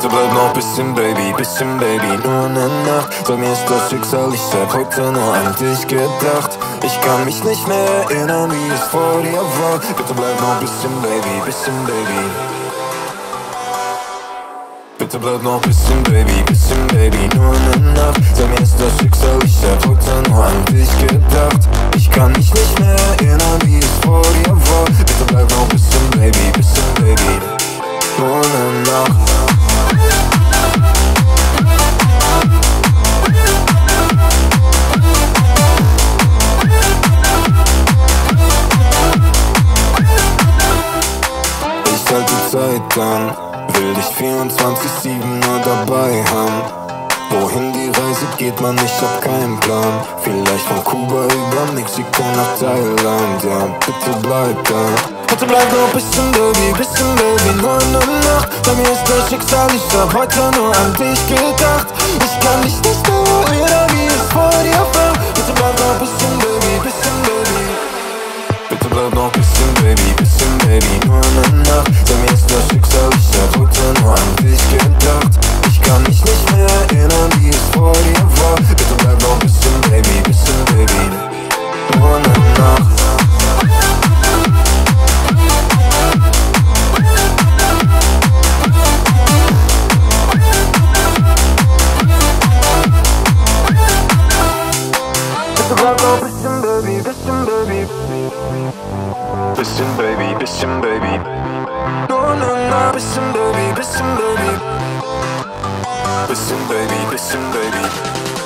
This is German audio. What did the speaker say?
bleib noch bisschen Baby, nur ne Nacht. Sag mir, ist das Schicksal, ich hab heute nur an dich gedacht. Ich kann mich nicht mehr erinnern, wie es vor dir war. Bitte bleib noch bisschen Baby. Bitte bleib noch bisschen Baby, nur ne Nacht. Sag mir, ist das Schicksal, ich hab heute nur an dich gedacht. Ich kann mich nicht mehr erinnern, wie es vor dir war. Bitte bleib noch bisschen Baby, nur ne Nacht. Ich halt die Zeit an, will dich 24/7 nur dabei haben. Wohin die Reise geht, man, ich hab keinen Plan. Vielleicht von Kuba über Mexiko nach Thailand. Ja, bitte bleib da. Bitte bleib noch bisschen Baby, nur ne Nacht. Bei mir ist das Schicksal, ich hab heute nur an dich gedacht. Ich kann mich nicht mehr erinnern, wie es vor dir war. Bitte bleib noch bisschen Baby. Bitte bleib noch bisschen Baby, nur ne Nacht. Bei mir ist das Schicksal, ich hab heute nur an dich gedacht. Ich kann mich nicht mehr erinnern, wie es vor dir war. Bitte bleib noch bisschen Baby, nur ne Nacht. Bitte bleib noch bisschen Baby. Bisschen Baby. Nur ne Nacht, bisschen Baby. Bisschen Baby.